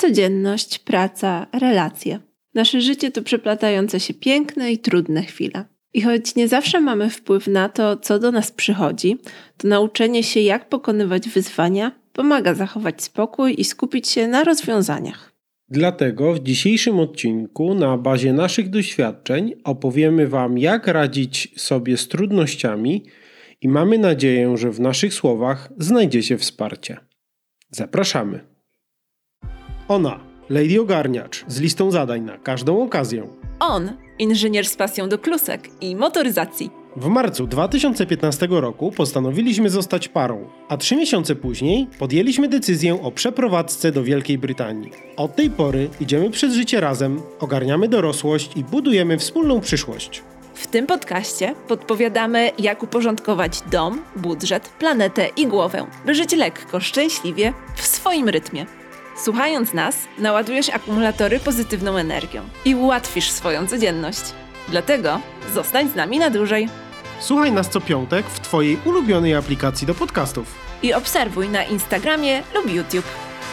Codzienność, praca, relacje. Nasze życie to przeplatające się piękne i trudne chwile. I choć nie zawsze mamy wpływ na to, co do nas przychodzi, to nauczenie się, jak pokonywać wyzwania, pomaga zachować spokój i skupić się na rozwiązaniach. Dlatego w dzisiejszym odcinku na bazie naszych doświadczeń opowiemy Wam, jak radzić sobie z trudnościami i mamy nadzieję, że w naszych słowach znajdziecie wsparcie. Zapraszamy! Ona, Lady Ogarniacz, z listą zadań na każdą okazję. On, inżynier z pasją do klusek i motoryzacji. W marcu 2015 roku postanowiliśmy zostać parą, a 3 miesiące później podjęliśmy decyzję o przeprowadzce do Wielkiej Brytanii. Od tej pory idziemy przez życie razem, ogarniamy dorosłość i budujemy wspólną przyszłość. W tym podcaście podpowiadamy, jak uporządkować dom, budżet, planetę i głowę, by żyć lekko, szczęśliwie, w swoim rytmie. Słuchając nas, naładujesz akumulatory pozytywną energią i ułatwisz swoją codzienność. Dlatego zostań z nami na dłużej. Słuchaj nas co piątek w Twojej ulubionej aplikacji do podcastów. I obserwuj na Instagramie lub YouTube.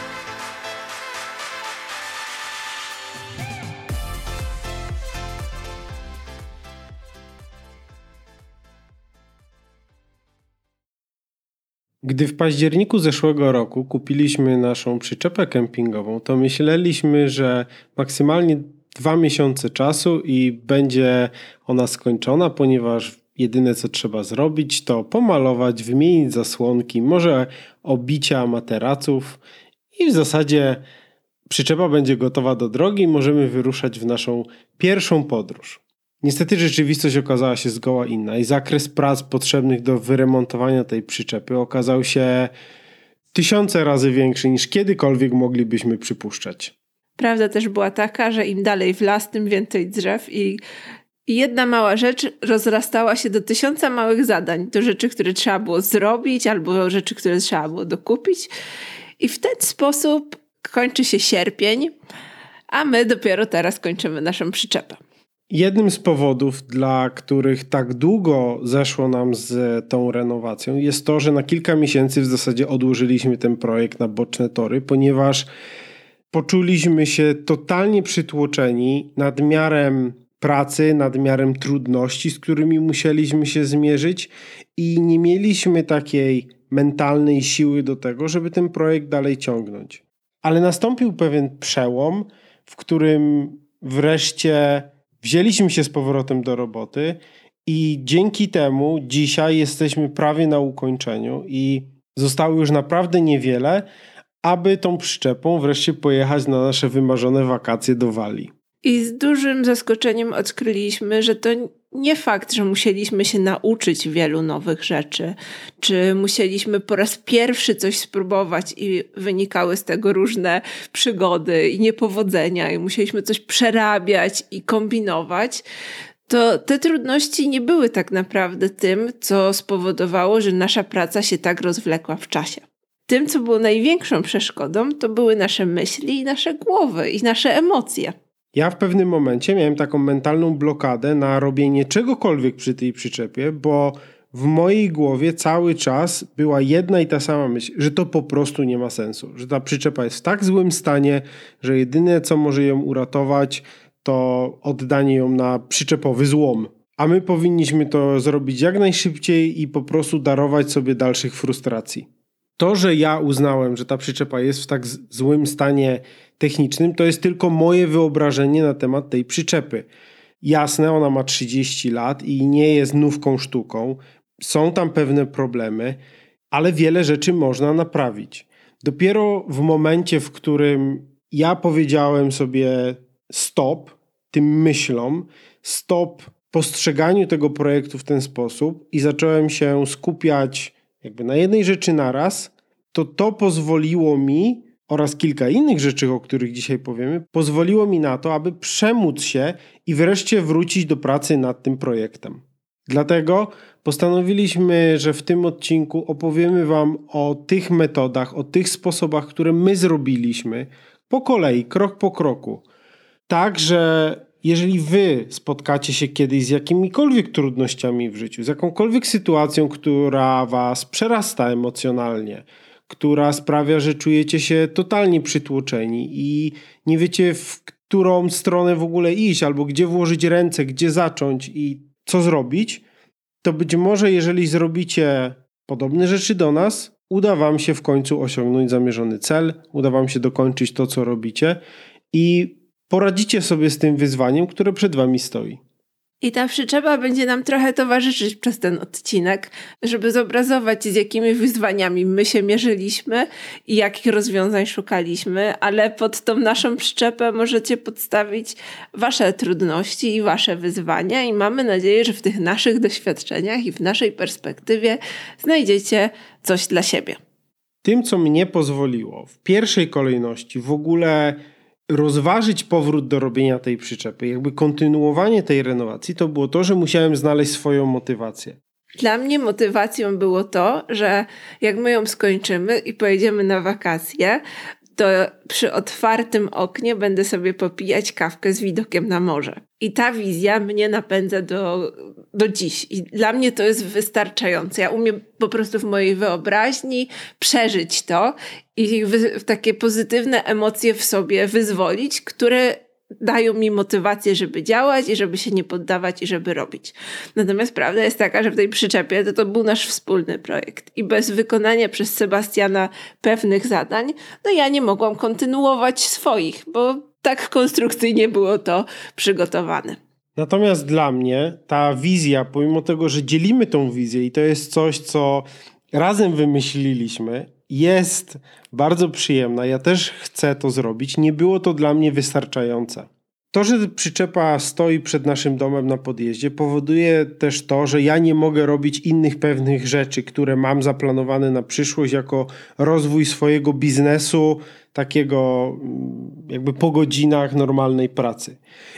Gdy w październiku zeszłego roku kupiliśmy naszą przyczepę kempingową, to myśleliśmy, że maksymalnie 2 miesiące czasu i będzie ona skończona, ponieważ jedyne co trzeba zrobić to pomalować, wymienić zasłonki, może obicia materaców i w zasadzie przyczepa będzie gotowa do drogi i możemy wyruszać w naszą pierwszą podróż. Niestety rzeczywistość okazała się zgoła inna i zakres prac potrzebnych do wyremontowania tej przyczepy okazał się 1000 razy większy niż kiedykolwiek moglibyśmy przypuszczać. Prawda też była taka, że im dalej w las, tym więcej drzew i jedna mała rzecz rozrastała się do 1000 małych zadań. Do rzeczy, które trzeba było zrobić albo rzeczy, które trzeba było dokupić. I w ten sposób kończy się sierpień, a my dopiero teraz kończymy naszą przyczepę. Jednym z powodów, dla których tak długo zeszło nam z tą renowacją, jest to, że na kilka miesięcy w zasadzie odłożyliśmy ten projekt na boczne tory, ponieważ poczuliśmy się totalnie przytłoczeni nadmiarem pracy, nadmiarem trudności, z którymi musieliśmy się zmierzyć i nie mieliśmy takiej mentalnej siły do tego, żeby ten projekt dalej ciągnąć. Ale nastąpił pewien przełom, w którym wreszcie wzięliśmy się z powrotem do roboty i dzięki temu dzisiaj jesteśmy prawie na ukończeniu i zostało już naprawdę niewiele, aby tą przyczepą wreszcie pojechać na nasze wymarzone wakacje do Walii. I z dużym zaskoczeniem odkryliśmy, że to nie fakt, że musieliśmy się nauczyć wielu nowych rzeczy, czy musieliśmy po raz pierwszy coś spróbować i wynikały z tego różne przygody i niepowodzenia i musieliśmy coś przerabiać i kombinować, to te trudności nie były tak naprawdę tym, co spowodowało, że nasza praca się tak rozwlekła w czasie. Tym, co było największą przeszkodą, to były nasze myśli i nasze głowy i nasze emocje. Ja w pewnym momencie miałem taką mentalną blokadę na robienie czegokolwiek przy tej przyczepie, bo w mojej głowie cały czas była jedna i ta sama myśl, że to po prostu nie ma sensu, że ta przyczepa jest w tak złym stanie, że jedyne co może ją uratować to oddanie ją na przyczepowy złom. A my powinniśmy to zrobić jak najszybciej i po prostu darować sobie dalszych frustracji. To, że ja uznałem, że ta przyczepa jest w tak złym stanie technicznym, to jest tylko moje wyobrażenie na temat tej przyczepy. Jasne, ona ma 30 lat i nie jest nówką sztuką. Są tam pewne problemy, ale wiele rzeczy można naprawić. Dopiero w momencie, w którym ja powiedziałem sobie stop tym myślom, stop postrzeganiu tego projektu w ten sposób i zacząłem się skupiać jakby na jednej rzeczy naraz, to pozwoliło mi oraz kilka innych rzeczy, o których dzisiaj powiemy, pozwoliło mi na to, aby przemóc się i wreszcie wrócić do pracy nad tym projektem. Dlatego postanowiliśmy, że w tym odcinku opowiemy Wam o tych metodach, o tych sposobach, które my zrobiliśmy po kolei, krok po kroku. Tak, że jeżeli Wy spotkacie się kiedyś z jakimikolwiek trudnościami w życiu, z jakąkolwiek sytuacją, która Was przerasta emocjonalnie, która sprawia, że czujecie się totalnie przytłoczeni i nie wiecie, w którą stronę w ogóle iść, albo gdzie włożyć ręce, gdzie zacząć i co zrobić, to być może jeżeli zrobicie podobne rzeczy do nas, uda wam się w końcu osiągnąć zamierzony cel, uda wam się dokończyć to, co robicie i poradzicie sobie z tym wyzwaniem, które przed wami stoi. I ta przyczepa będzie nam trochę towarzyszyć przez ten odcinek, żeby zobrazować, z jakimi wyzwaniami my się mierzyliśmy i jakich rozwiązań szukaliśmy, ale pod tą naszą przyczepę możecie podstawić wasze trudności i wasze wyzwania i mamy nadzieję, że w tych naszych doświadczeniach i w naszej perspektywie znajdziecie coś dla siebie. Tym, co mnie pozwoliło w pierwszej kolejności w ogóle rozważyć powrót do robienia tej przyczepy, jakby kontynuowanie tej renowacji, to było to, że musiałem znaleźć swoją motywację. Dla mnie motywacją było to, że jak my ją skończymy i pojedziemy na wakacje, to przy otwartym oknie będę sobie popijać kawkę z widokiem na morze. I ta wizja mnie napędza do dziś. I dla mnie to jest wystarczające. Ja umiem po prostu w mojej wyobraźni przeżyć to i takie pozytywne emocje w sobie wyzwolić, które dają mi motywację, żeby działać i żeby się nie poddawać i żeby robić. Natomiast prawda jest taka, że w tej przyczepie to był nasz wspólny projekt i bez wykonania przez Sebastiana pewnych zadań, ja nie mogłam kontynuować swoich, bo tak konstrukcyjnie było to przygotowane. Natomiast dla mnie ta wizja, pomimo tego, że dzielimy tą wizję i to jest coś, co razem wymyśliliśmy, jest bardzo przyjemna. Ja też chcę to zrobić. Nie było to dla mnie wystarczające. To, że przyczepa stoi przed naszym domem na podjeździe, powoduje też to, że ja nie mogę robić innych pewnych rzeczy, które mam zaplanowane na przyszłość jako rozwój swojego biznesu, takiego jakby po godzinach normalnej pracy.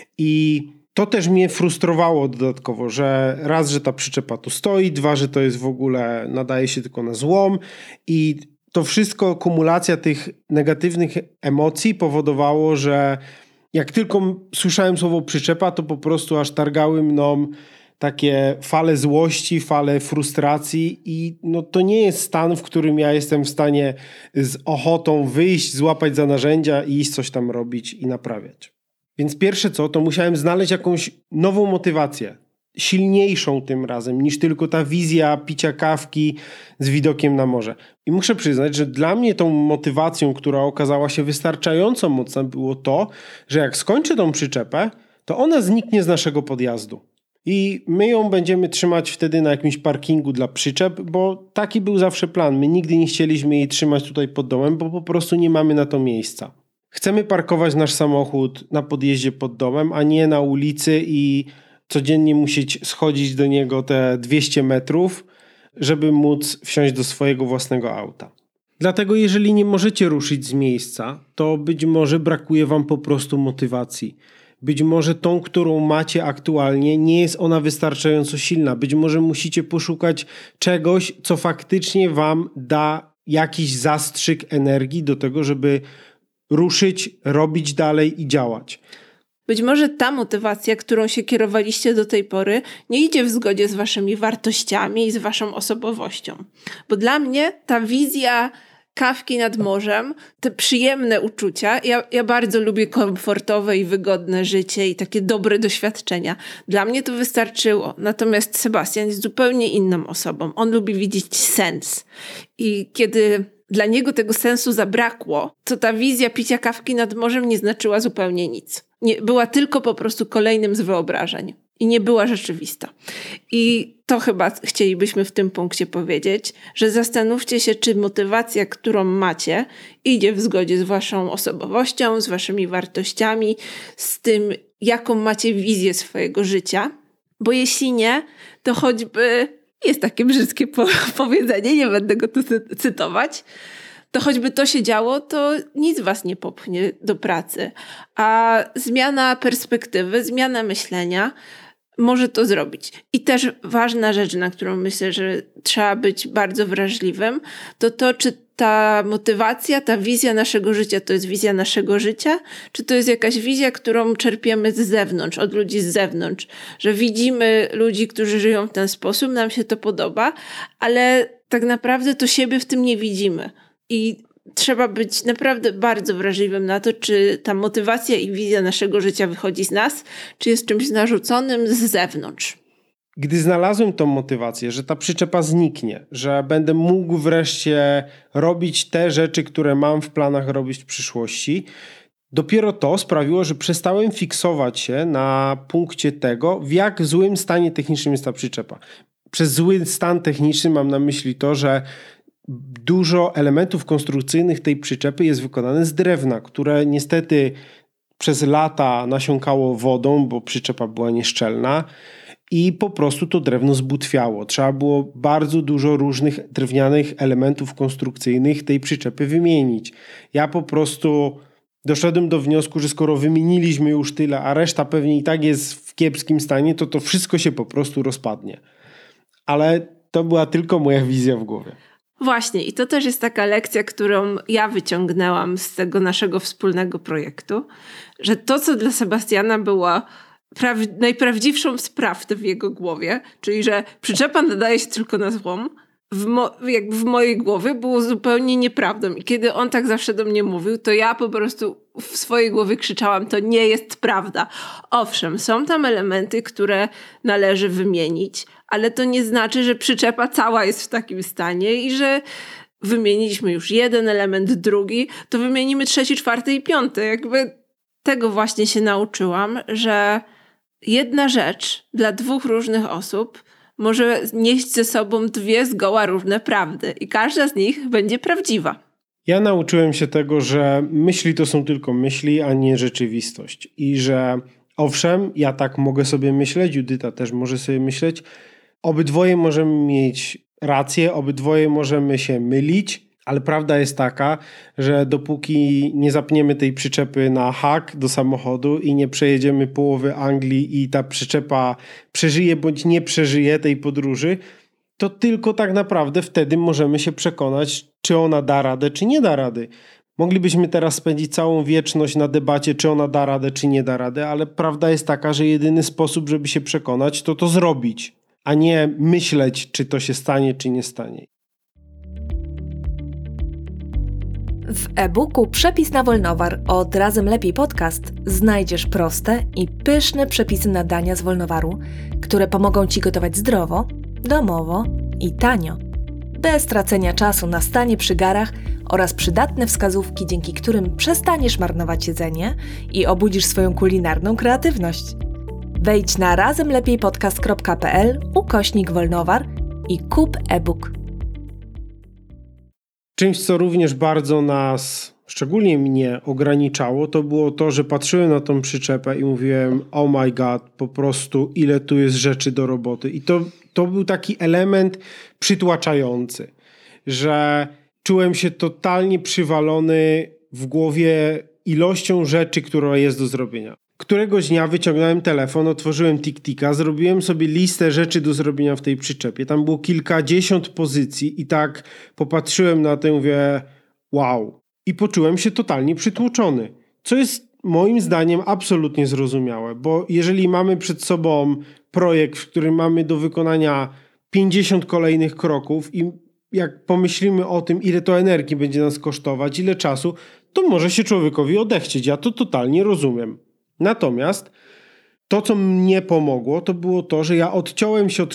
I to też mnie frustrowało dodatkowo, że raz, że ta przyczepa tu stoi, dwa, że to jest w ogóle, nadaje się tylko na złom i to wszystko, kumulacja tych negatywnych emocji powodowało, że jak tylko słyszałem słowo przyczepa, to po prostu aż targały mną takie fale złości, fale frustracji i to nie jest stan, w którym ja jestem w stanie z ochotą wyjść, złapać za narzędzia i iść coś tam robić i naprawiać. Więc pierwsze co, to musiałem znaleźć jakąś nową motywację, silniejszą tym razem niż tylko ta wizja picia kawki z widokiem na morze. I muszę przyznać, że dla mnie tą motywacją, która okazała się wystarczająco mocna, było to, że jak skończę tą przyczepę, to ona zniknie z naszego podjazdu. I my ją będziemy trzymać wtedy na jakimś parkingu dla przyczep, bo taki był zawsze plan. My nigdy nie chcieliśmy jej trzymać tutaj pod domem, bo po prostu nie mamy na to miejsca. Chcemy parkować nasz samochód na podjeździe pod domem, a nie na ulicy i codziennie musieć schodzić do niego te 200 metrów, żeby móc wsiąść do swojego własnego auta. Dlatego jeżeli nie możecie ruszyć z miejsca, to być może brakuje wam po prostu motywacji. Być może tą, którą macie aktualnie, nie jest ona wystarczająco silna. Być może musicie poszukać czegoś, co faktycznie wam da jakiś zastrzyk energii do tego, żeby ruszyć, robić dalej i działać. Być może ta motywacja, którą się kierowaliście do tej pory, nie idzie w zgodzie z waszymi wartościami i z waszą osobowością. Bo dla mnie ta wizja kawki nad morzem, te przyjemne uczucia, ja bardzo lubię komfortowe i wygodne życie i takie dobre doświadczenia. Dla mnie to wystarczyło. Natomiast Sebastian jest zupełnie inną osobą. On lubi widzieć sens. I kiedy dla niego tego sensu zabrakło, to ta wizja picia kawki nad morzem nie znaczyła zupełnie nic. Była tylko po prostu kolejnym z wyobrażeń i nie była rzeczywista. I to chyba chcielibyśmy w tym punkcie powiedzieć, że zastanówcie się, czy motywacja, którą macie, idzie w zgodzie z waszą osobowością, z waszymi wartościami, z tym, jaką macie wizję swojego życia, bo jeśli nie, to choćby, jest takie brzydkie powiedzenie, nie będę go tu cytować, to choćby to się działo, to nic was nie popchnie do pracy. A zmiana perspektywy, zmiana myślenia może to zrobić. I też ważna rzecz, na którą myślę, że trzeba być bardzo wrażliwym, to czy ta motywacja, ta wizja naszego życia to jest wizja naszego życia, czy to jest jakaś wizja, którą czerpiemy z zewnątrz, od ludzi z zewnątrz, że widzimy ludzi, którzy żyją w ten sposób, nam się to podoba, ale tak naprawdę to siebie w tym nie widzimy. I trzeba być naprawdę bardzo wrażliwym na to, czy ta motywacja i wizja naszego życia wychodzi z nas, czy jest czymś narzuconym z zewnątrz. Gdy znalazłem tą motywację, że ta przyczepa zniknie, że będę mógł wreszcie robić te rzeczy, które mam w planach robić w przyszłości, dopiero to sprawiło, że przestałem fiksować się na punkcie tego, w jak złym stanie technicznym jest ta przyczepa. Przez zły stan techniczny mam na myśli to, że dużo elementów konstrukcyjnych tej przyczepy jest wykonane z drewna, które niestety przez lata nasiąkało wodą, bo przyczepa była nieszczelna i po prostu to drewno zbutwiało. Trzeba było bardzo dużo różnych drewnianych elementów konstrukcyjnych tej przyczepy wymienić. Ja po prostu doszedłem do wniosku, że skoro wymieniliśmy już tyle, a reszta pewnie i tak jest w kiepskim stanie, to wszystko się po prostu rozpadnie. Ale to była tylko moja wizja w głowie. Właśnie, i to też jest taka lekcja, którą ja wyciągnęłam z tego naszego wspólnego projektu, że to, co dla Sebastiana było najprawdziwszą z prawd w jego głowie, czyli że przyczepa nadaje się tylko na złom, jakby w mojej głowie było zupełnie nieprawdą. I kiedy on tak zawsze do mnie mówił, to ja po prostu w swojej głowie krzyczałam, to nie jest prawda. Owszem, są tam elementy, które należy wymienić, ale to nie znaczy, że przyczepa cała jest w takim stanie i że wymieniliśmy już jeden element, drugi, to wymienimy trzeci, czwarty i piąty. Jakby tego właśnie się nauczyłam, że jedna rzecz dla dwóch różnych osób może nieść ze sobą dwie zgoła różne prawdy i każda z nich będzie prawdziwa. Ja nauczyłem się tego, że myśli to są tylko myśli, a nie rzeczywistość. I że owszem, ja tak mogę sobie myśleć, Judyta też może sobie myśleć. Obydwoje możemy mieć rację, obydwoje możemy się mylić, ale prawda jest taka, że dopóki nie zapniemy tej przyczepy na hak do samochodu i nie przejedziemy połowy Anglii i ta przyczepa przeżyje bądź nie przeżyje tej podróży, to tylko tak naprawdę wtedy możemy się przekonać, czy ona da radę, czy nie da rady. Moglibyśmy teraz spędzić całą wieczność na debacie, czy ona da radę, czy nie da radę, ale prawda jest taka, że jedyny sposób, żeby się przekonać, to zrobić, a nie myśleć, czy to się stanie, czy nie stanie. W e-booku Przepis na Wolnowar od Razem Lepiej Podcast znajdziesz proste i pyszne przepisy na dania z Wolnowaru, które pomogą Ci gotować zdrowo, domowo i tanio, bez tracenia czasu na stanie przy garach oraz przydatne wskazówki, dzięki którym przestaniesz marnować jedzenie i obudzisz swoją kulinarną kreatywność. Wejdź na razemlepiejpodcast.pl/Wolnowar i kup e-book. Czymś, co również bardzo nas, szczególnie mnie, ograniczało, to było to, że patrzyłem na tą przyczepę i mówiłem, oh my god, po prostu ile tu jest rzeczy do roboty. I to był taki element przytłaczający, że czułem się totalnie przywalony w głowie ilością rzeczy, która jest do zrobienia. Któregoś dnia wyciągnąłem telefon, otworzyłem TikTika, zrobiłem sobie listę rzeczy do zrobienia w tej przyczepie. Tam było kilkadziesiąt pozycji i tak popatrzyłem na to i mówię wow. I poczułem się totalnie przytłoczony. Co jest moim zdaniem absolutnie zrozumiałe, bo jeżeli mamy przed sobą projekt, w którym mamy do wykonania 50 kolejnych kroków i jak pomyślimy o tym, ile to energii będzie nas kosztować, ile czasu, to może się człowiekowi odechcieć. Ja to totalnie rozumiem. Natomiast to, co mnie pomogło, to było to, że ja odciąłem się od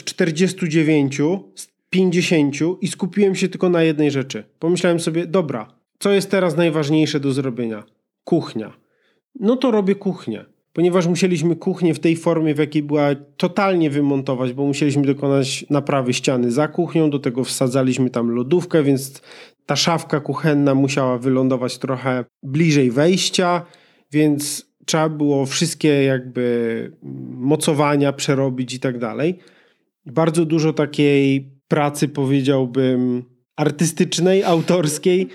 49 z 50 i skupiłem się tylko na jednej rzeczy. Pomyślałem sobie, dobra, co jest teraz najważniejsze do zrobienia? Kuchnia. No to robię kuchnię. Ponieważ musieliśmy kuchnię w tej formie, w jakiej była, totalnie wymontować, bo musieliśmy dokonać naprawy ściany za kuchnią, do tego wsadzaliśmy tam lodówkę, więc ta szafka kuchenna musiała wylądować trochę bliżej wejścia, więc trzeba było wszystkie jakby mocowania przerobić i tak dalej. Bardzo dużo takiej pracy, powiedziałbym, artystycznej, autorskiej.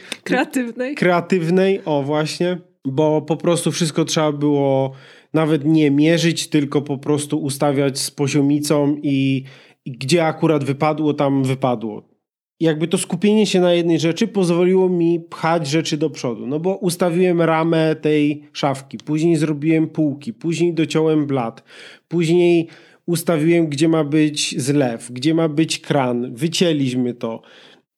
Kreatywnej, o właśnie, bo po prostu wszystko trzeba było nawet nie mierzyć, tylko po prostu ustawiać z poziomicą i gdzie akurat wypadło, tam wypadło. Jakby to skupienie się na jednej rzeczy pozwoliło mi pchać rzeczy do przodu. No bo ustawiłem ramę tej szafki, później zrobiłem półki, później dociąłem blat, później ustawiłem, gdzie ma być zlew, gdzie ma być kran, wycięliśmy to.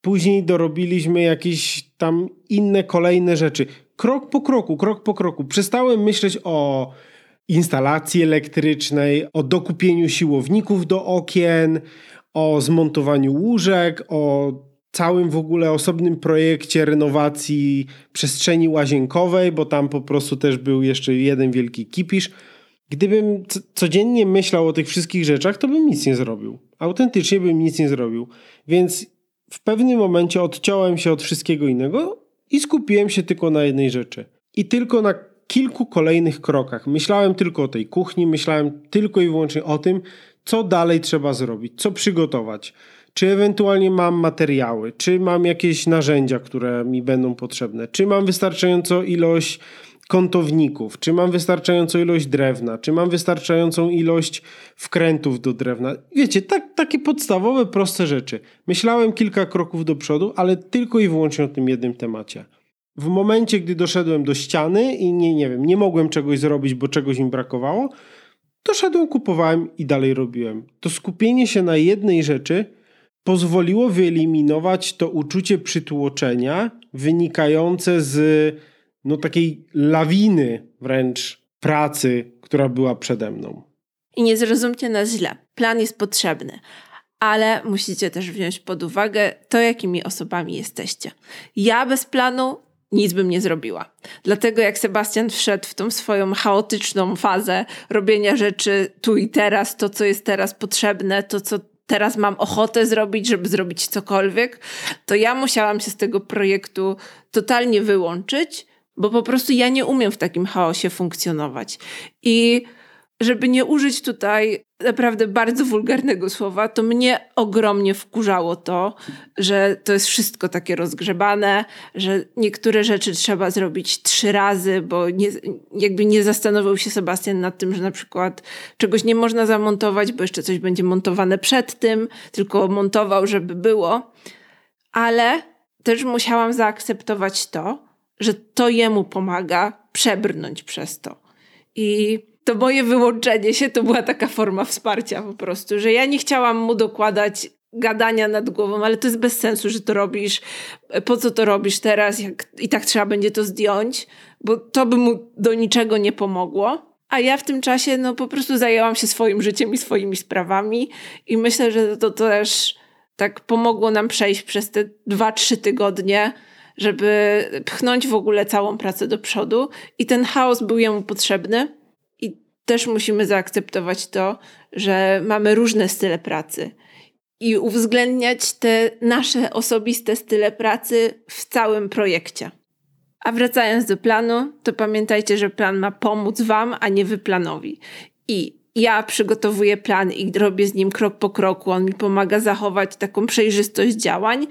Później dorobiliśmy jakieś tam inne kolejne rzeczy. Krok po kroku. Przestałem myśleć o instalacji elektrycznej, o dokupieniu siłowników do okien, o zmontowaniu łóżek, o całym w ogóle osobnym projekcie renowacji przestrzeni łazienkowej, bo tam po prostu też był jeszcze jeden wielki kipisz. Gdybym codziennie myślał o tych wszystkich rzeczach, to bym nic nie zrobił. Autentycznie bym nic nie zrobił. Więc w pewnym momencie odciąłem się od wszystkiego innego i skupiłem się tylko na jednej rzeczy. I tylko na kilku kolejnych krokach. Myślałem tylko o tej kuchni, myślałem tylko i wyłącznie o tym, co dalej trzeba zrobić, co przygotować. Czy ewentualnie mam materiały, czy mam jakieś narzędzia, które mi będą potrzebne, czy mam wystarczającą ilość kątowników, czy mam wystarczającą ilość drewna, czy mam wystarczającą ilość wkrętów do drewna. Wiecie, takie podstawowe, proste rzeczy. Myślałem kilka kroków do przodu, ale tylko i wyłącznie o tym jednym temacie. W momencie, gdy doszedłem do ściany i nie mogłem czegoś zrobić, bo czegoś mi brakowało, doszedłem, kupowałem i dalej robiłem. To skupienie się na jednej rzeczy pozwoliło wyeliminować to uczucie przytłoczenia wynikające z takiej lawiny wręcz pracy, która była przede mną. I nie zrozumcie nas źle. Plan jest potrzebny, ale musicie też wziąć pod uwagę to, jakimi osobami jesteście. Ja bez planu nic bym nie zrobiła. Dlatego jak Sebastian wszedł w tą swoją chaotyczną fazę robienia rzeczy tu i teraz, to co jest teraz potrzebne, to co teraz mam ochotę zrobić, żeby zrobić cokolwiek, to ja musiałam się z tego projektu totalnie wyłączyć, bo po prostu ja nie umiem w takim chaosie funkcjonować. I żeby nie użyć tutaj naprawdę bardzo wulgarnego słowa, to mnie ogromnie wkurzało to, że to jest wszystko takie rozgrzebane, że niektóre rzeczy trzeba zrobić 3 razy, bo nie zastanowił się Sebastian nad tym, że na przykład czegoś nie można zamontować, bo jeszcze coś będzie montowane przed tym, tylko montował, żeby było. Ale też musiałam zaakceptować to, że to jemu pomaga przebrnąć przez to. I to moje wyłączenie się to była taka forma wsparcia po prostu, że ja nie chciałam mu dokładać gadania nad głową, ale to jest bez sensu, że to robisz. Po co to robisz teraz? I tak trzeba będzie to zdjąć, bo to by mu do niczego nie pomogło. A ja w tym czasie po prostu zajęłam się swoim życiem i swoimi sprawami i myślę, że to też tak pomogło nam przejść przez te 2-3 tygodnie, żeby pchnąć w ogóle całą pracę do przodu i ten chaos był jemu potrzebny i też musimy zaakceptować to, że mamy różne style pracy i uwzględniać te nasze osobiste style pracy w całym projekcie. A wracając do planu, to pamiętajcie, że plan ma pomóc wam, a nie wy planowi. I ja przygotowuję plan i robię z nim krok po kroku. On mi pomaga zachować taką przejrzystość działań,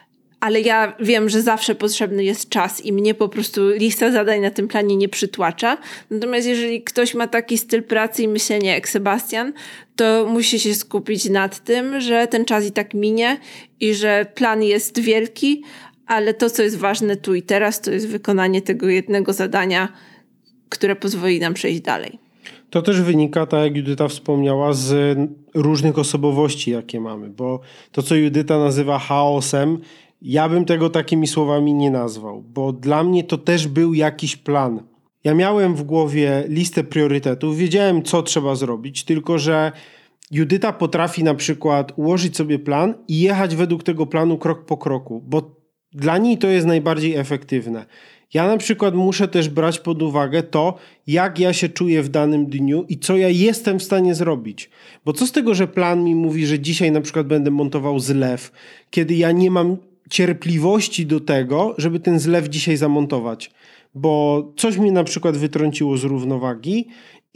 ale ja wiem, że zawsze potrzebny jest czas i mnie po prostu lista zadań na tym planie nie przytłacza. Natomiast jeżeli ktoś ma taki styl pracy i myślenia jak Sebastian, to musi się skupić nad tym, że ten czas i tak minie i że plan jest wielki, ale to, co jest ważne tu i teraz, to jest wykonanie tego jednego zadania, które pozwoli nam przejść dalej. To też wynika, tak jak Judyta wspomniała, z różnych osobowości, jakie mamy, bo to, co Judyta nazywa chaosem, ja bym tego takimi słowami nie nazwał, bo dla mnie to też był jakiś plan. Ja miałem w głowie listę priorytetów, wiedziałem, co trzeba zrobić, tylko że Judyta potrafi na przykład ułożyć sobie plan i jechać według tego planu krok po kroku, bo dla niej to jest najbardziej efektywne. Ja na przykład muszę też brać pod uwagę to, jak ja się czuję w danym dniu i co ja jestem w stanie zrobić. Bo co z tego, że plan mi mówi, że dzisiaj na przykład będę montował zlew, kiedy ja nie mam cierpliwości do tego, żeby ten zlew dzisiaj zamontować. Bo coś mnie na przykład wytrąciło z równowagi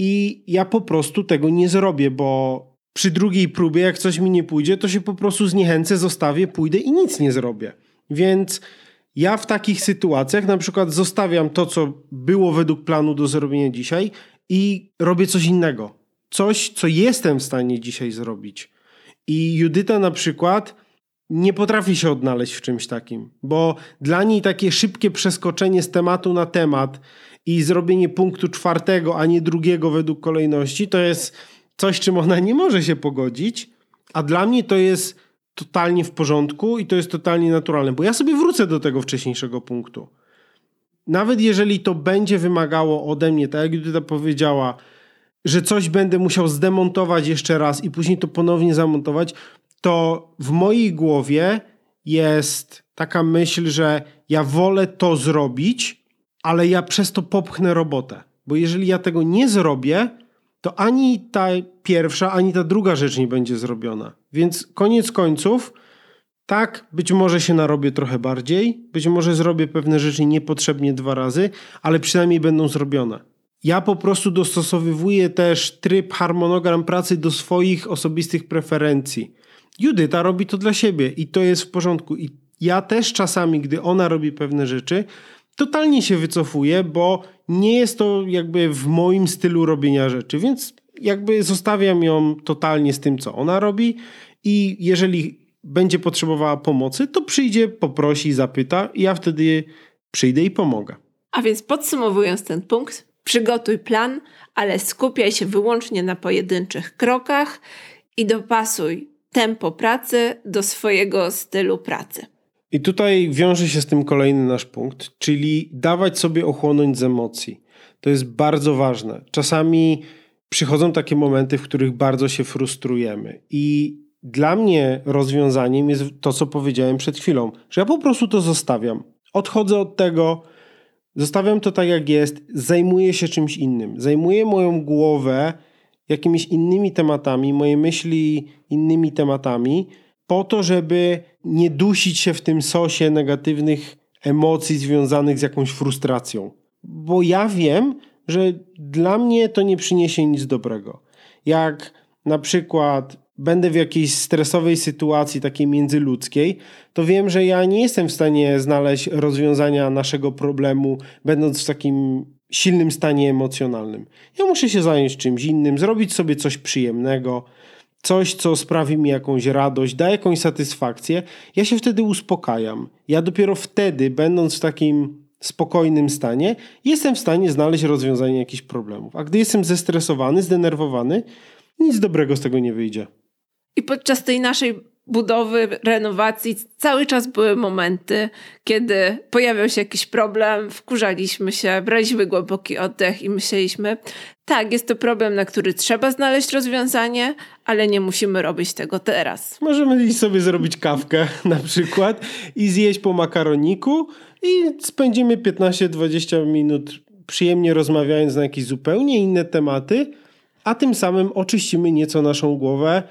i ja po prostu tego nie zrobię, bo przy drugiej próbie, jak coś mi nie pójdzie, to się po prostu zniechęcę, zostawię, pójdę i nic nie zrobię. Więc ja w takich sytuacjach na przykład zostawiam to, co było według planu do zrobienia dzisiaj i robię coś innego. Coś, co jestem w stanie dzisiaj zrobić. I Judyta na przykład nie potrafi się odnaleźć w czymś takim, bo dla niej takie szybkie przeskoczenie z tematu na temat i zrobienie punktu 4, a nie 2 według kolejności, to jest coś, czym ona nie może się pogodzić, a dla mnie to jest totalnie w porządku i to jest totalnie naturalne, bo ja sobie wrócę do tego wcześniejszego punktu. Nawet jeżeli to będzie wymagało ode mnie, tak jak Judyta powiedziała, że coś będę musiał zdemontować jeszcze raz i później to ponownie zamontować, to w mojej głowie jest taka myśl, że ja wolę to zrobić, ale ja przez to popchnę robotę. Bo jeżeli ja tego nie zrobię, to ani ta pierwsza, ani ta druga rzecz nie będzie zrobiona. Więc koniec końców, tak, być może się narobię trochę bardziej, być może zrobię pewne rzeczy niepotrzebnie 2 razy, ale przynajmniej będą zrobione. Ja po prostu dostosowywuję też tryb, harmonogram pracy do swoich osobistych preferencji. Judyta robi to dla siebie i to jest w porządku. I ja też czasami, gdy ona robi pewne rzeczy, totalnie się wycofuję, bo nie jest to jakby w moim stylu robienia rzeczy, więc jakby zostawiam ją totalnie z tym, co ona robi i jeżeli będzie potrzebowała pomocy, to przyjdzie, poprosi, zapyta i ja wtedy przyjdę i pomogę. A więc podsumowując ten punkt, przygotuj plan, ale skupiaj się wyłącznie na pojedynczych krokach i dopasuj tempo pracy do swojego stylu pracy. I tutaj wiąże się z tym kolejny nasz punkt, czyli dawać sobie ochłonąć z emocji. To jest bardzo ważne. Czasami przychodzą takie momenty, w których bardzo się frustrujemy i dla mnie rozwiązaniem jest to, co powiedziałem przed chwilą, że ja po prostu to zostawiam. Odchodzę od tego, zostawiam to tak, jak jest, zajmuję się czymś innym. Zajmuję moją głowę jakimiś innymi tematami, moje myśli innymi tematami, po to, żeby nie dusić się w tym sosie negatywnych emocji związanych z jakąś frustracją. Bo ja wiem, że dla mnie to nie przyniesie nic dobrego. Jak na przykład będę w jakiejś stresowej sytuacji takiej międzyludzkiej, to wiem, że ja nie jestem w stanie znaleźć rozwiązania naszego problemu, będąc w takim silnym stanie emocjonalnym. Ja muszę się zająć czymś innym, zrobić sobie coś przyjemnego, coś, co sprawi mi jakąś radość, da jakąś satysfakcję. Ja się wtedy uspokajam. Ja dopiero wtedy, będąc w takim spokojnym stanie, jestem w stanie znaleźć rozwiązanie jakichś problemów. A gdy jestem zestresowany, zdenerwowany, nic dobrego z tego nie wyjdzie. I podczas tej naszej budowy, renowacji cały czas były momenty, kiedy pojawiał się jakiś problem, wkurzaliśmy się, braliśmy głęboki oddech i myśleliśmy, tak, jest to problem, na który trzeba znaleźć rozwiązanie, ale nie musimy robić tego teraz. Możemy iść sobie zrobić kawkę na przykład i zjeść po makaroniku i spędzimy 15-20 minut przyjemnie rozmawiając na jakieś zupełnie inne tematy, a tym samym oczyścimy nieco naszą głowę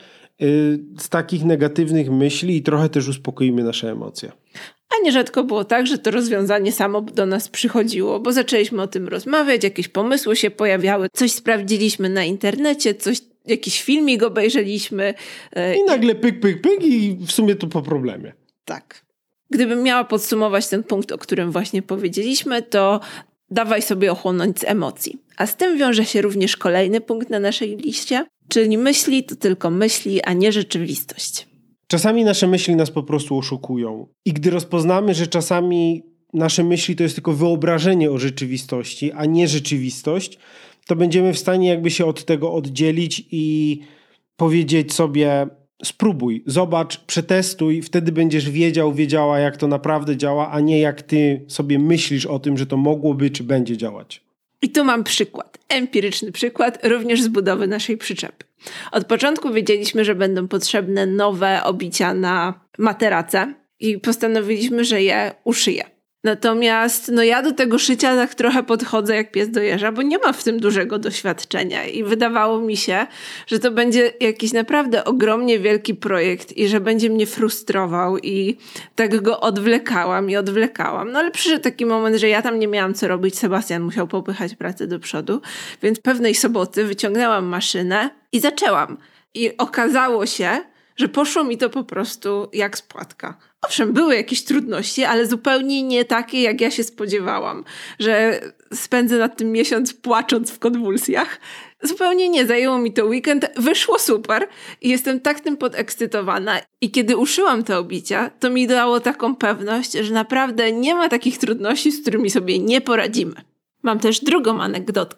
z takich negatywnych myśli i trochę też uspokoimy nasze emocje. A nierzadko było tak, że to rozwiązanie samo do nas przychodziło, bo zaczęliśmy o tym rozmawiać, jakieś pomysły się pojawiały, coś sprawdziliśmy na internecie, jakiś filmik obejrzeliśmy. I nagle pyk, pyk, pyk i w sumie to po problemie. Tak. Gdybym miała podsumować ten punkt, o którym właśnie powiedzieliśmy, to dawaj sobie ochłonąć z emocji. A z tym wiąże się również kolejny punkt na naszej liście, czyli myśli to tylko myśli, a nie rzeczywistość. Czasami nasze myśli nas po prostu oszukują. I gdy rozpoznamy, że czasami nasze myśli to jest tylko wyobrażenie o rzeczywistości, a nie rzeczywistość, to będziemy w stanie jakby się od tego oddzielić i powiedzieć sobie: spróbuj, zobacz, przetestuj, wtedy będziesz wiedziała, jak to naprawdę działa, a nie jak ty sobie myślisz o tym, że to mogłoby czy będzie działać. I tu mam przykład, empiryczny przykład, również z budowy naszej przyczepy. Od początku wiedzieliśmy, że będą potrzebne nowe obicia na materace i postanowiliśmy, że je uszyję. Natomiast ja do tego szycia tak trochę podchodzę jak pies do jeża, bo nie mam w tym dużego doświadczenia i wydawało mi się, że to będzie jakiś naprawdę ogromnie wielki projekt i że będzie mnie frustrował i tak go odwlekałam. No ale przyszedł taki moment, że ja tam nie miałam co robić, Sebastian musiał popychać pracę do przodu, więc pewnej soboty wyciągnęłam maszynę i zaczęłam. I okazało się, że poszło mi to po prostu jak z płatka. Owszem, były jakieś trudności, ale zupełnie nie takie, jak ja się spodziewałam, że spędzę nad tym miesiąc płacząc w konwulsjach. Zupełnie nie, zajęło mi to weekend, wyszło super i jestem tak tym podekscytowana. I kiedy uszyłam te obicia, to mi dało taką pewność, że naprawdę nie ma takich trudności, z którymi sobie nie poradzimy. Mam też drugą anegdotkę.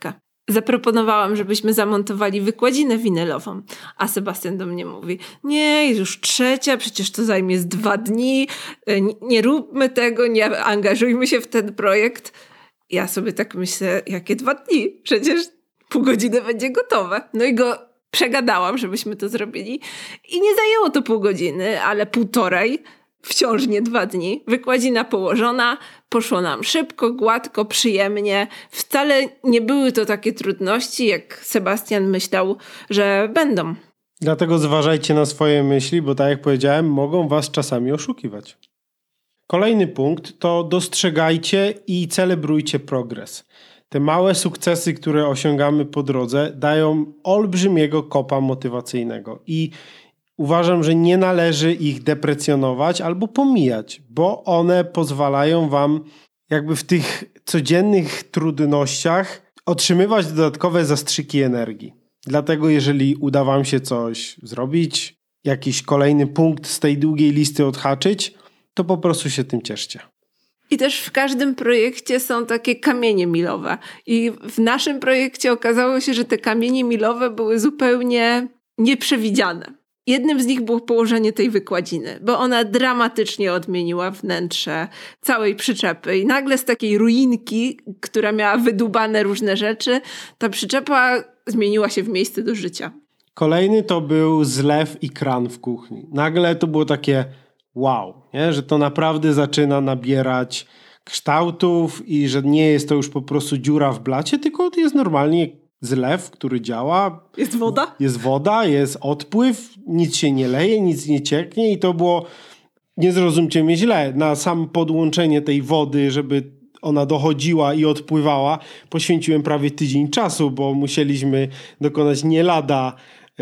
Zaproponowałam, żebyśmy zamontowali wykładzinę winylową, a Sebastian do mnie mówi: nie, jest już 3, przecież to zajmie z 2 dni, nie róbmy tego, nie angażujmy się w ten projekt. Ja sobie tak myślę, jakie 2 dni? Przecież pół godziny będzie gotowe. No i go przegadałam, żebyśmy to zrobili i nie zajęło to pół godziny, ale 1,5, wciąż nie 2 dni. Wykładzina położona, poszło nam szybko, gładko, przyjemnie. Wcale nie były to takie trudności, jak Sebastian myślał, że będą. Dlatego zważajcie na swoje myśli, bo tak jak powiedziałem, mogą was czasami oszukiwać. Kolejny punkt to dostrzegajcie i celebrujcie progres. Te małe sukcesy, które osiągamy po drodze, dają olbrzymiego kopa motywacyjnego i uważam, że nie należy ich deprecjonować albo pomijać, bo one pozwalają wam jakby w tych codziennych trudnościach otrzymywać dodatkowe zastrzyki energii. Dlatego jeżeli uda wam się coś zrobić, jakiś kolejny punkt z tej długiej listy odhaczyć, to po prostu się tym cieszcie. I też w każdym projekcie są takie kamienie milowe. I w naszym projekcie okazało się, że te kamienie milowe były zupełnie nieprzewidziane. Jednym z nich było położenie tej wykładziny, bo ona dramatycznie odmieniła wnętrze całej przyczepy. I nagle z takiej ruinki, która miała wydubane różne rzeczy, ta przyczepa zmieniła się w miejsce do życia. Kolejny to był zlew i kran w kuchni. Nagle to było takie wow, nie? Że to naprawdę zaczyna nabierać kształtów i że nie jest to już po prostu dziura w blacie, tylko to jest normalnie zlew, który działa. Jest woda? Jest woda, jest odpływ, nic się nie leje, nic nie cieknie i to było, nie zrozumcie mnie źle, na sam podłączenie tej wody, żeby ona dochodziła i odpływała, poświęciłem prawie tydzień czasu, bo musieliśmy dokonać nie lada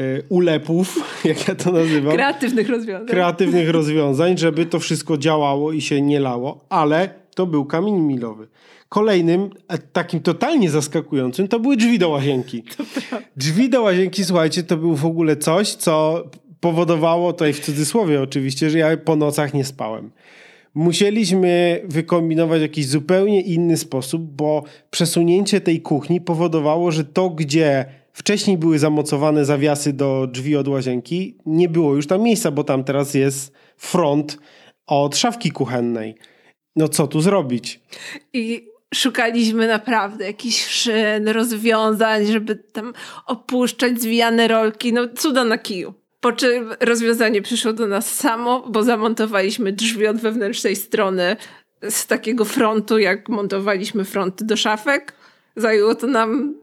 ulepów, jak ja to nazywam. Kreatywnych rozwiązań, żeby to wszystko działało i się nie lało, ale to był kamień milowy. Kolejnym, takim totalnie zaskakującym, to były drzwi do łazienki. Drzwi do łazienki, słuchajcie, to było w ogóle coś, co powodowało, tutaj w cudzysłowie oczywiście, że ja po nocach nie spałem. Musieliśmy wykombinować jakiś zupełnie inny sposób, bo przesunięcie tej kuchni powodowało, że to, gdzie wcześniej były zamocowane zawiasy do drzwi od łazienki, nie było już tam miejsca, bo tam teraz jest front od szafki kuchennej. No co tu zrobić? I szukaliśmy naprawdę jakichś szyn, rozwiązań, żeby tam opuszczać zwijane rolki. No cuda na kiju. Po czym rozwiązanie przyszło do nas samo, bo zamontowaliśmy drzwi od wewnętrznej strony z takiego frontu, jak montowaliśmy fronty do szafek. Zajęło to nam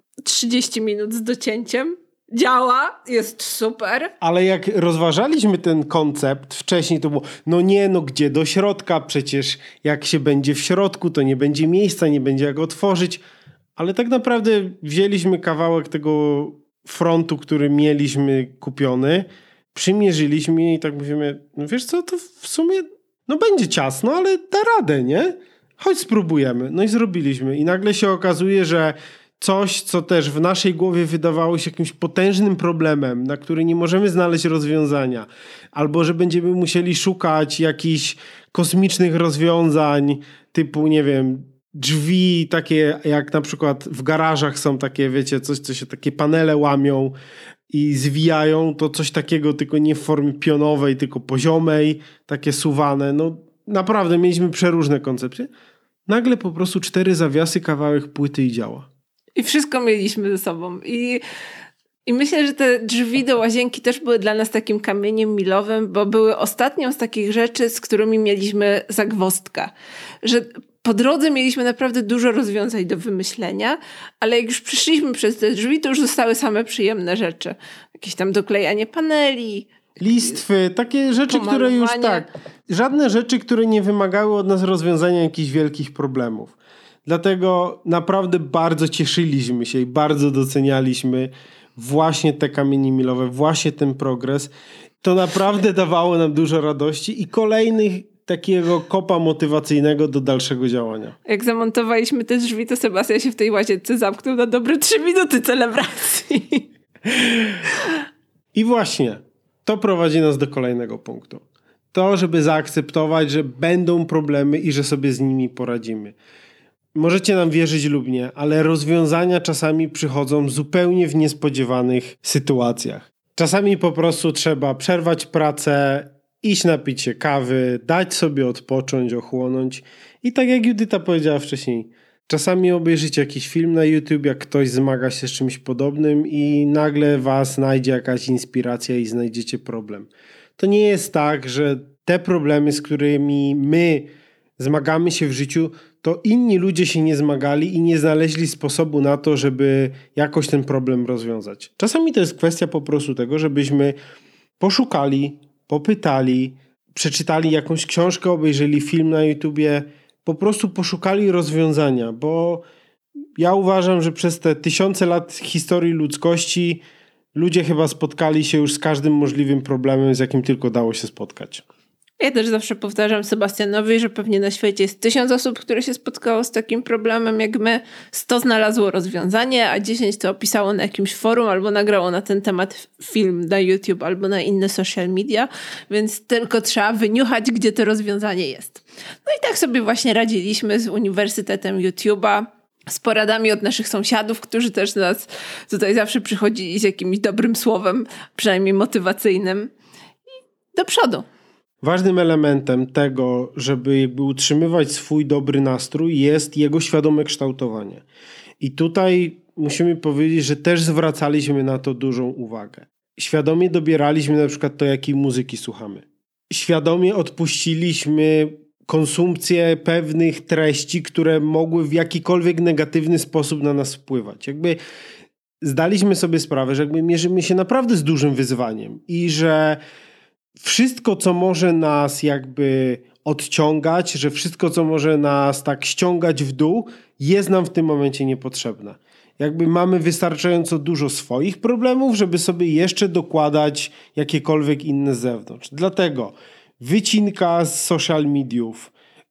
30 minut z docięciem. Działa, jest super. Ale jak rozważaliśmy ten koncept wcześniej, to było, gdzie do środka, przecież jak się będzie w środku, to nie będzie miejsca, nie będzie jak otworzyć. Ale tak naprawdę wzięliśmy kawałek tego frontu, który mieliśmy kupiony, przymierzyliśmy i tak mówimy, wiesz co, to w sumie będzie ciasno, ale da radę, nie? Chodź spróbujemy. No i zrobiliśmy. I nagle się okazuje, że coś, co też w naszej głowie wydawało się jakimś potężnym problemem, na który nie możemy znaleźć rozwiązania, albo że będziemy musieli szukać jakichś kosmicznych rozwiązań, typu, nie wiem, drzwi takie jak na przykład w garażach są takie, wiecie, coś, co się takie panele łamią i zwijają, to coś takiego, tylko nie w formie pionowej, tylko poziomej, takie suwane. No naprawdę mieliśmy przeróżne koncepcje. Nagle po prostu 4 zawiasy, kawałek płyty i działa. I wszystko mieliśmy ze sobą. I myślę, że te drzwi do łazienki też były dla nas takim kamieniem milowym, bo były ostatnią z takich rzeczy, z którymi mieliśmy zagwozdkę. Że po drodze mieliśmy naprawdę dużo rozwiązań do wymyślenia, ale jak już przyszliśmy przez te drzwi, to już zostały same przyjemne rzeczy. Jakieś tam doklejanie paneli, listwy, takie rzeczy, które już żadne rzeczy, które nie wymagały od nas rozwiązania jakichś wielkich problemów. Dlatego naprawdę bardzo cieszyliśmy się i bardzo docenialiśmy właśnie te kamienie milowe, właśnie ten progres. To naprawdę dawało nam dużo radości i kolejnych takiego kopa motywacyjnego do dalszego działania. Jak zamontowaliśmy te drzwi, to Sebastian się w tej łazience zamknął na dobre 3 minuty celebracji. I właśnie to prowadzi nas do kolejnego punktu. To, żeby zaakceptować, że będą problemy i że sobie z nimi poradzimy. możecie nam wierzyć lub nie, ale rozwiązania czasami przychodzą zupełnie w niespodziewanych sytuacjach. Czasami po prostu trzeba przerwać pracę, iść napić się kawy, dać sobie odpocząć, ochłonąć. I tak jak Judyta powiedziała wcześniej, czasami obejrzycie jakiś film na YouTube, jak ktoś zmaga się z czymś podobnym i nagle was znajdzie jakaś inspiracja i znajdziecie problem. To nie jest tak, że te problemy, z którymi my zmagamy się w życiu, to inni ludzie się nie zmagali i nie znaleźli sposobu na to, żeby jakoś ten problem rozwiązać. Czasami to jest kwestia po prostu tego, żebyśmy poszukali, popytali, przeczytali jakąś książkę, obejrzeli film na YouTubie, po prostu poszukali rozwiązania, bo ja uważam, że przez te 1000 lat historii ludzkości ludzie chyba spotkali się już z każdym możliwym problemem, z jakim tylko dało się spotkać. Ja też zawsze powtarzam Sebastianowi, że pewnie na świecie jest 1000 osób, które się spotkało z takim problemem jak my. 100 znalazło rozwiązanie, a 10 to opisało na jakimś forum albo nagrało na ten temat film na YouTube albo na inne social media, więc tylko trzeba wyniuchać, gdzie to rozwiązanie jest. No i tak sobie właśnie radziliśmy z Uniwersytetem YouTube'a, z poradami od naszych sąsiadów, którzy też nas tutaj zawsze przychodzili z jakimś dobrym słowem, przynajmniej motywacyjnym. I do przodu. Ważnym elementem tego, żeby jakby utrzymywać swój dobry nastrój, jest jego świadome kształtowanie. I tutaj musimy powiedzieć, że też zwracaliśmy na to dużą uwagę. Świadomie dobieraliśmy na przykład to, jakiej muzyki słuchamy. Świadomie odpuściliśmy konsumpcję pewnych treści, które mogły w jakikolwiek negatywny sposób na nas wpływać. Jakby zdaliśmy sobie sprawę, że jakby mierzymy się naprawdę z dużym wyzwaniem i że wszystko, co może nas jakby odciągać, że wszystko, co może nas tak ściągać w dół, jest nam w tym momencie niepotrzebne. Jakby mamy wystarczająco dużo swoich problemów, żeby sobie jeszcze dokładać jakiekolwiek inne z zewnątrz. Dlatego wycinka z social mediów,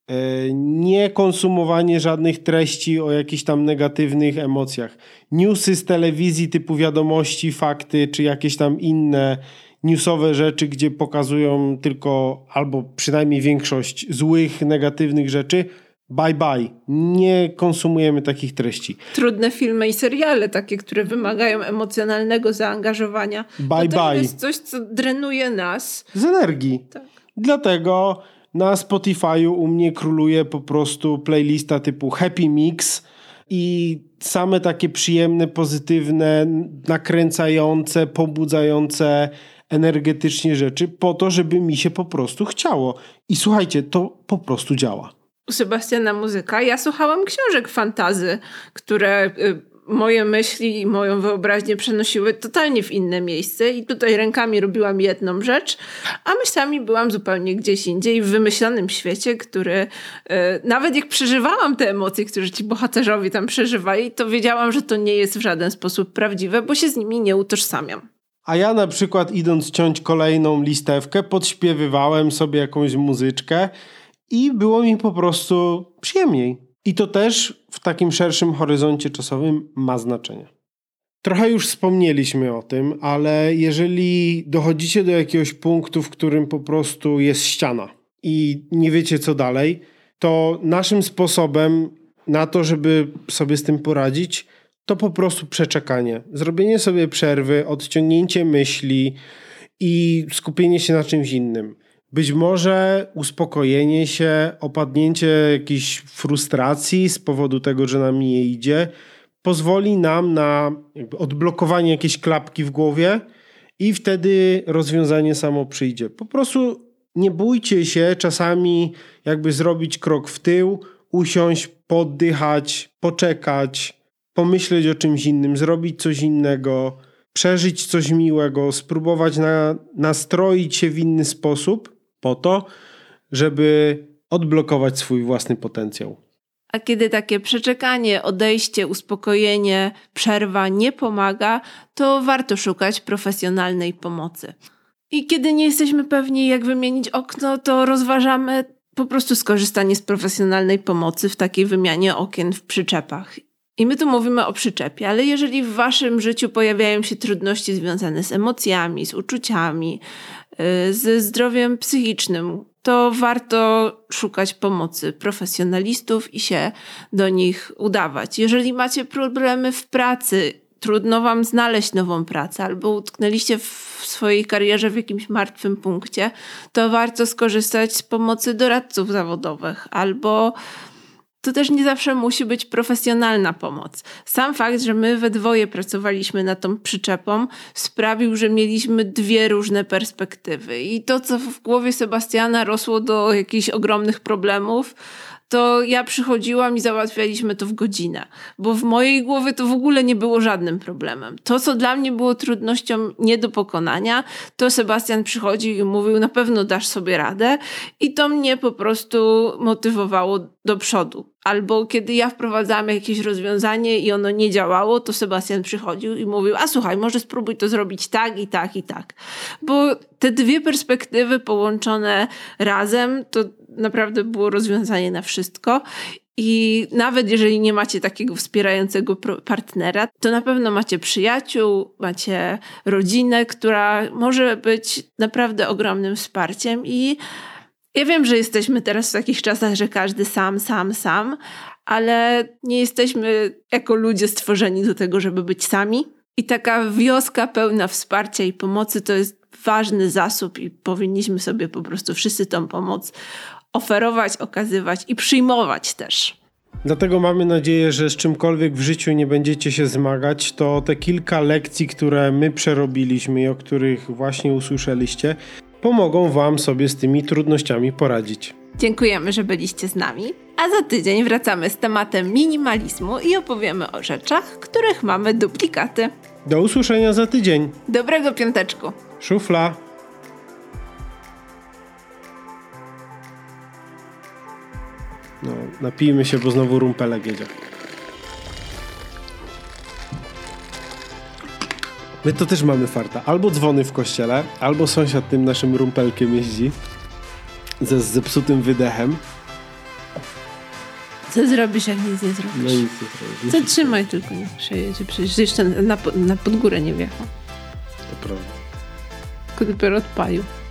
nie konsumowanie żadnych treści o jakichś tam negatywnych emocjach, newsy z telewizji typu Wiadomości, Fakty czy jakieś tam inne newsowe rzeczy, gdzie pokazują tylko albo przynajmniej większość złych, negatywnych rzeczy. Bye bye. Nie konsumujemy takich treści. Trudne filmy i seriale, takie, które wymagają emocjonalnego zaangażowania. Bye to bye. jest coś, co drenuje nas. Z energii. Tak. Dlatego na Spotify'u u mnie króluje po prostu playlista typu Happy Mix i same takie przyjemne, pozytywne, nakręcające, pobudzające energetycznie rzeczy po to, żeby mi się po prostu chciało. I słuchajcie, to po prostu działa. U Sebastiana muzyka. Ja słuchałam książek fantasy, które moje myśli i moją wyobraźnię przenosiły totalnie w inne miejsce i tutaj rękami robiłam jedną rzecz, a myślami byłam zupełnie gdzieś indziej, w wymyślonym świecie, który nawet jak przeżywałam te emocje, które ci bohaterowie tam przeżywali, to wiedziałam, że to nie jest w żaden sposób prawdziwe, bo się z nimi nie utożsamiam. A ja na przykład idąc ciąć kolejną listewkę, podśpiewywałem sobie jakąś muzyczkę i było mi po prostu przyjemniej. I to też w takim szerszym horyzoncie czasowym ma znaczenie. Trochę już wspomnieliśmy o tym, ale jeżeli dochodzicie do jakiegoś punktu, w którym po prostu jest ściana i nie wiecie co dalej, to naszym sposobem na to, żeby sobie z tym poradzić, to po prostu przeczekanie. Zrobienie sobie przerwy, odciągnięcie myśli i skupienie się na czymś innym. Być może uspokojenie się, opadnięcie jakiejś frustracji z powodu tego, że nam nie idzie, pozwoli nam na jakby odblokowanie jakiejś klapki w głowie i wtedy rozwiązanie samo przyjdzie. Po prostu nie bójcie się czasami jakby zrobić krok w tył, usiąść, poddychać, poczekać, pomyśleć o czymś innym, zrobić coś innego, przeżyć coś miłego, spróbować nastroić się w inny sposób po to, żeby odblokować swój własny potencjał. A kiedy takie przeczekanie, odejście, uspokojenie, przerwa nie pomaga, to warto szukać profesjonalnej pomocy. I kiedy nie jesteśmy pewni, jak wymienić okno, to rozważamy po prostu skorzystanie z profesjonalnej pomocy w takiej wymianie okien w przyczepach. I my tu mówimy o przyczepie, ale jeżeli w waszym życiu pojawiają się trudności związane z emocjami, z uczuciami, ze zdrowiem psychicznym, to warto szukać pomocy profesjonalistów i się do nich udawać. Jeżeli macie problemy w pracy, trudno wam znaleźć nową pracę albo utknęliście w swojej karierze w jakimś martwym punkcie, to warto skorzystać z pomocy doradców zawodowych albo to też nie zawsze musi być profesjonalna pomoc. Sam fakt, że my we dwoje pracowaliśmy nad tą przyczepą, sprawił, że mieliśmy dwie różne perspektywy. I to, co w głowie Sebastiana rosło do jakichś ogromnych problemów, to ja przychodziłam i załatwialiśmy to w godzinę. Bo w mojej głowie to w ogóle nie było żadnym problemem. To, co dla mnie było trudnością nie do pokonania, to Sebastian przychodził i mówił, na pewno dasz sobie radę. I to mnie po prostu motywowało do przodu. Albo kiedy ja wprowadzałam jakieś rozwiązanie i ono nie działało, to Sebastian przychodził i mówił, a słuchaj, może spróbuj to zrobić tak i tak i tak. Bo te dwie perspektywy połączone razem, to naprawdę było rozwiązanie na wszystko. I nawet jeżeli nie macie takiego wspierającego partnera, to na pewno macie przyjaciół, macie rodzinę, która może być naprawdę ogromnym wsparciem. I ja wiem, że jesteśmy teraz w takich czasach, że każdy sam, ale nie jesteśmy jako ludzie stworzeni do tego, żeby być sami. I taka wioska pełna wsparcia i pomocy to jest ważny zasób i powinniśmy sobie po prostu wszyscy tą pomoc oferować, okazywać i przyjmować też. Dlatego mamy nadzieję, że z czymkolwiek w życiu nie będziecie się zmagać, to te kilka lekcji, które my przerobiliśmy i o których właśnie usłyszeliście, pomogą wam sobie z tymi trudnościami poradzić. Dziękujemy, że byliście z nami, a za tydzień wracamy z tematem minimalizmu i opowiemy o rzeczach, których mamy duplikaty. Do usłyszenia za tydzień. Dobrego piąteczku. Szufla. No, napijmy się, bo znowu rumpelek jedzie. My to też mamy farta. Albo dzwony w kościele, albo sąsiad tym naszym rumpelkiem jeździ ze zepsutym wydechem. Co zrobisz, jak nic nie zrobisz? No nic nie zrobisz. Zatrzymaj tylko, nie przejedzie. Przecież jeszcze na pod górę nie wjechał. To prawda. Tylko dopiero odpalił.